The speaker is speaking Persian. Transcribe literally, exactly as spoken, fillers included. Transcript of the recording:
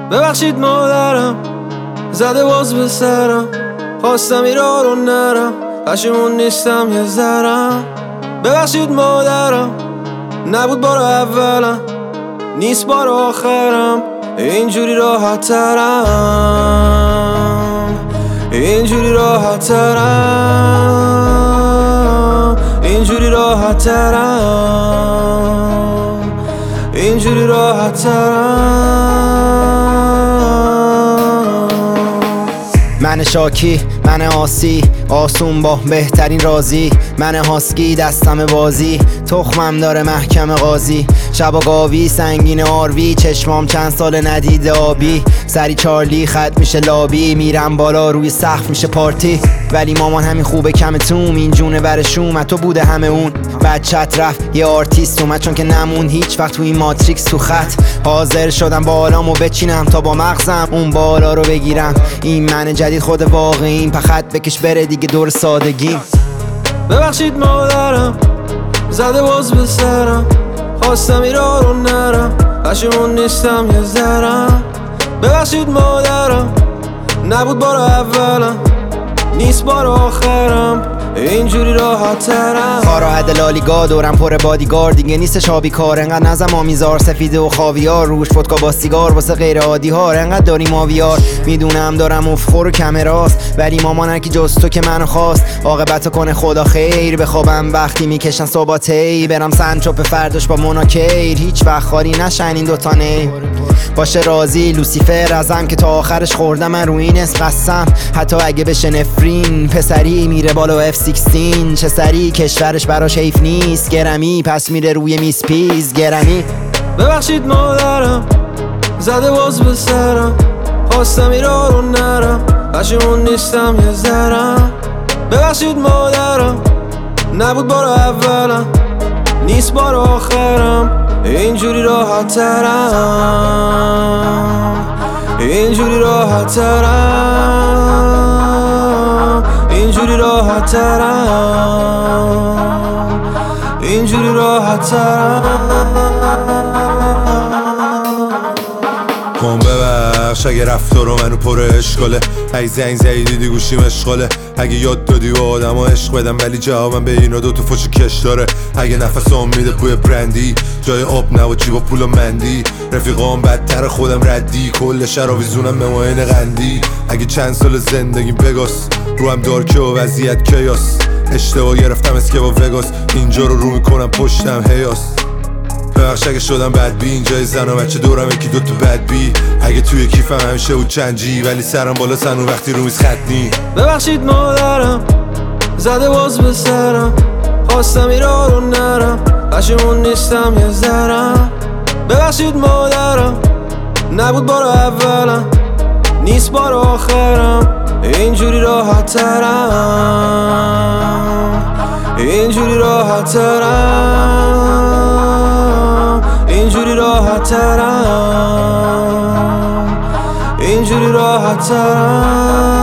ببخشید مادرم زده باز به سرم، خواستم ایران رو نرم، پشیمون نیستم یه ذرم. ببخشید مادرم نبود بار اولم، نیست بار آخرم، اینجوری راحت ترم، اینجوری راحت ترم، اینجوری راحت ترم، اینجوری راحت ترم. من شاکی، من آسی، آسون با بهترین رازی، من هاسکی دستم بازی، تخمم داره محکم قاضی، شبا گاوی سنگین آروی، چشمام چند سال ندیده آبی، سری چارلی خط میشه لابی، میرم بالا روی سقف میشه پارتی، ولی مامان همین خوبه کم توم، این جونه برشوم تو بوده همه اون، بچت رفت یه آرتیست اومد چون که نمون هیچ وقت تو این ماتریکس تو خط، حاضر شدم بالامو بچینم تا با مغزم اون بالا رو بگیرم، این من جدید خود واقعیم، پخت بکش بره دیگه دور سادگیم. ببخشید مادرم زده باز به سرم، خواستم ایران رو نرم، پشیمون نیستم یه ذرم. ببخشید مادرم نبود بار اولم، نیست بار آخرم، اینجوری راحت ترم. کارا حد لالیگا دورم پر بادیگار، دیگه نیستش آبی کار، انقدر نزم آمیزار سفیده و خاویار، روش فتکا با سیگار واسه غیر عادی ها، انقدر داریم آویار، میدونم دارم افخور و کمراست، ولی مامان هرکی جز تو که منو خواست، عاقبتو کنه خدا خیر، بخوابم وقتی میکشن صباتی، برم سنچوپ فرداش با مناکیر، هیچ وقت خالی نشن این دوتا نی باشه راضی، لوسیفر ازم که تا آخرش خوردم من روی این اسم قسم، حتی اگه بشه نفرین، پسری میره بالا اف شانزده، چه سری کشورش براش حیف نیست، گرمی پس میره روی میس پیز گرمی. ببخشید مادرم زده باز به سرم، خواستم ایران رو نرم، پشیمون نیستم یه ذرم. ببخشید مادرم نبود بار اولم، نیست بار آخرم، اینجوری راحت ترم، اینجوری راحت ترم، اینجوری راحت ترم، اینجوری راحت ترم. کن ببخش اگه رفتار رو منو پر اشکاله، اگه زنگ زدی دیدی گوشیم اشغاله، اگه یاد دادی و آدم ها عشق بدم ولی جوابم به اینا دو تو فوش کش داره، اگه نفسام میده بوی برندی جای آب نه و جیبا پول و مندی، رفیقام بدتر خودم ردی، کل شهر آویزونم به ماین قندی، اگه چند سال زندگیم بگاس رو هم دارکه و وضعیت کیاس، اشتباه گرفتم اسکه با وگاس، اینجا رو رو میکنم پشتم هیاس. ببخش اگه شدم بدبی اینجای زن و بچه دورم یکی دوتا بدبی، اگه توی کیفم همیشه بود چنجی ولی سرم بالا سنو وقتی رو میز خطنی. ببخشید مادرم زده باز به سرم، خواستم ایران رو نرم، پشیمون نیستم یه ذرم. ببخشید مادرم نبود بار اولم، نیست بار آخرم، اینجوری راحت ترم، اینجوری راحت ترم، اینجوری راحت ترم، اینجوری راحت ترم.